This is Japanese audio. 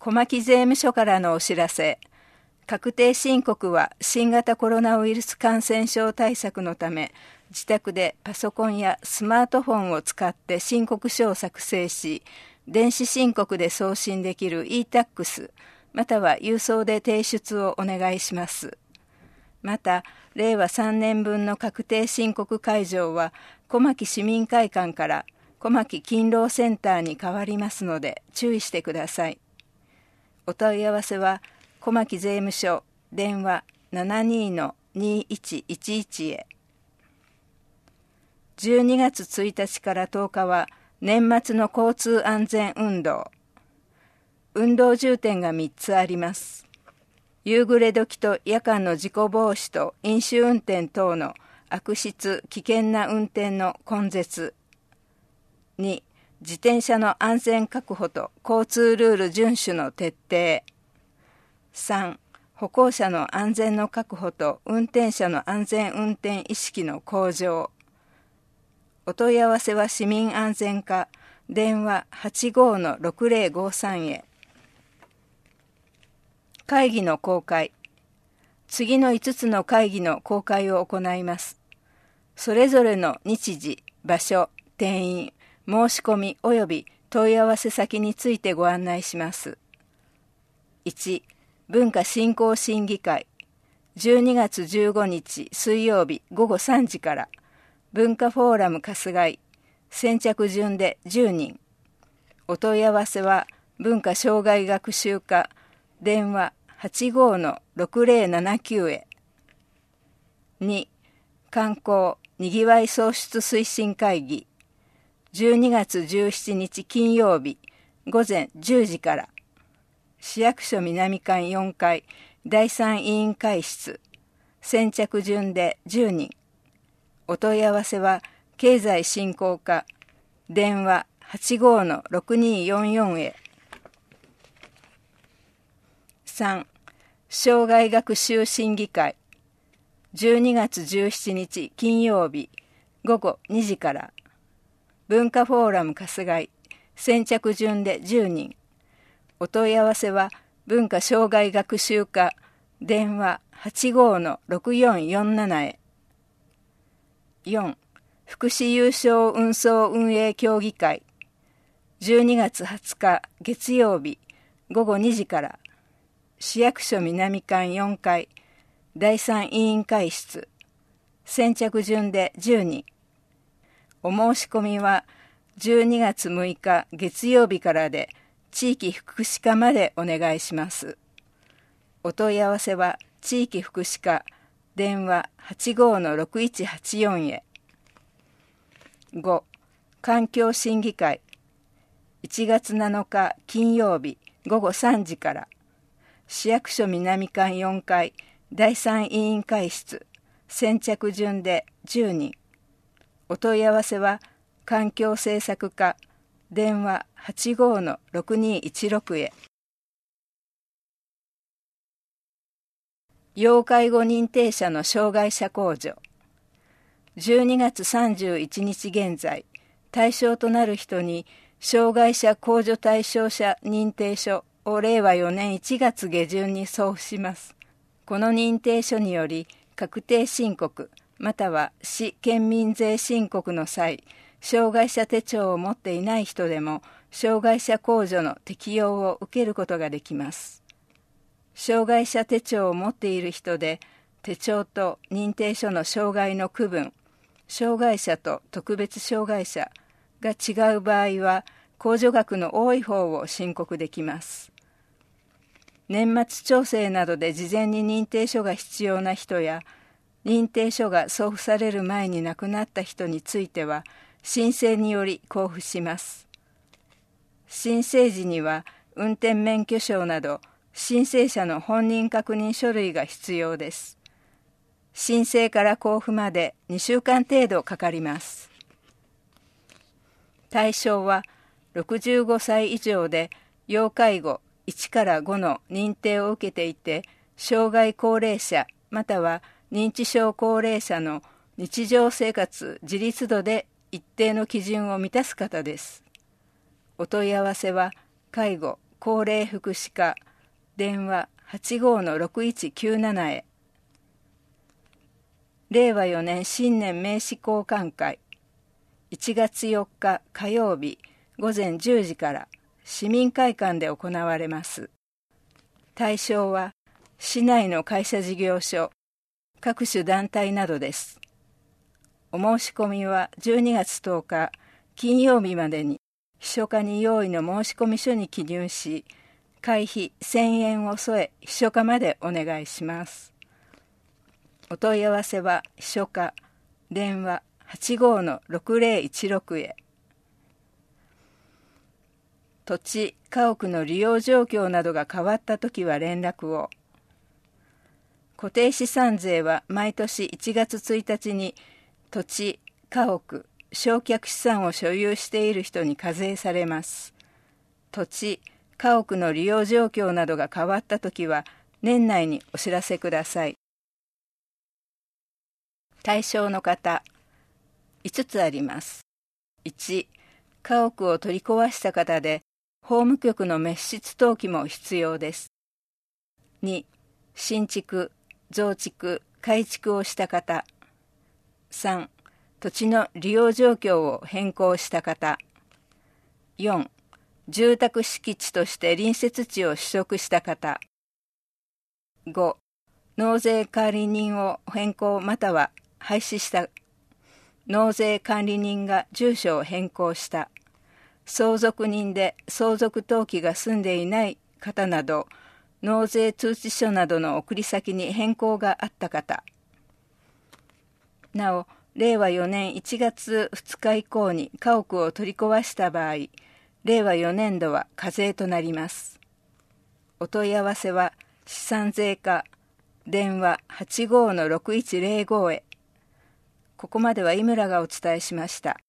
小牧税務署からのお知らせ。確定申告は新型コロナウイルス感染症対策のため、自宅でパソコンやスマートフォンを使って申告書を作成し、電子申告で送信できる e-tax、または郵送で提出をお願いします。また、令和3年分の確定申告会場は、小牧市民会館から小牧勤労センターに変わりますので、注意してください。お問い合わせは、小牧税務署、電話 72-2111 へ。12月1日から10日は、年末の交通安全運動。運動重点が3つあります。夕暮れ時と夜間の事故防止と飲酒運転等の悪質・危険な運転の根絶。2、自転車の安全確保と交通ルール遵守の徹底。3、歩行者の安全の確保と運転者の安全運転意識の向上。お問い合わせは市民安全課、電話 85-6053 へ。会議の公開。次の5つの会議の公開を行います。それぞれの日時、場所、定員、申し込み及び問い合わせ先についてご案内します。1、文化振興審議会。12月15日水曜日午後3時から、文化フォーラム春日井。先着順で10人。お問い合わせは文化障害学習課、電話 85-6079 へ。2、観光にぎわい創出推進会議。12月17日金曜日午前10時から、市役所南館4階第3委員会室。先着順で10人。お問い合わせは経済振興課、電話 85-6244 へ。3、障害学習審議会。12月17日金曜日午後2時から、文化フォーラム春日井。先着順で10人。お問い合わせは文化障害学習課、電話 85-6447 へ。4、福祉有償運送運営協議会。12月20日月曜日午後2時から、市役所南館4階第3委員会室。先着順で10人。お申し込みは12月6日月曜日からで、地域福祉課までお願いします。お問い合わせは地域福祉課、電話 85-6184 へ。5、環境審議会。1月7日金曜日午後3時から、市役所南館4階第3委員会室。先着順で10人。お問い合わせは環境政策課、電話 85-6216 へ。要介護認定者の障害者控除。12月31日現在、対象となる人に障害者控除対象者認定書を令和4年1月下旬に送付します。この認定書により、確定申告または市県民税申告の際、障害者手帳を持っていない人でも障害者控除の適用を受けることができます。障害者手帳を持っている人で、手帳と認定書の障害の区分、障害者と特別障害者が違う場合は、控除額の多い方を申告できます。年末調整などで事前に認定書が必要な人や、認定書が送付される前に亡くなった人については、申請により交付します。申請時には、運転免許証など、申請者の本人確認書類が必要です。申請から交付まで2週間程度かかります。対象は、65歳以上で要介護1から5の認定を受けていて、障害高齢者または認知症高齢者の日常生活自立度で一定の基準を満たす方です。お問い合わせは介護高齢福祉課電話 85-6197 へ。令和4年新年名刺交換会1月4日火曜日午前10時から市民会館で行われます。対象は市内の会社事業所、各種団体などです。お申し込みは12月10日金曜日までに秘書課に用意の申込書に記入し、会費1000円を添え秘書課までお願いします。お問い合わせは秘書課電話 85-6016 へ。土地・家屋の利用状況などが変わったときは連絡を。固定資産税は毎年1月1日に土地・家屋、償却資産を所有している人に課税されます。土地・家屋の利用状況などが変わったときは年内にお知らせください。対象の方、5つあります。1、家屋を取り壊した方で、法務局の滅失登記も必要です。2、新築、増築、改築をした方。3、土地の利用状況を変更した方。4、住宅敷地として隣接地を取得した方。5、納税管理人を変更または廃止した納税管理人が住所を変更した相続人で相続登記が済んでいない方など、納税通知書などの送り先に変更があった方。なお、令和4年1月2日以降に家屋を取り壊した場合、令和4年度は課税となります。お問い合わせは資産税課電話 85-6105 へ。ここまでは井村がお伝えしました。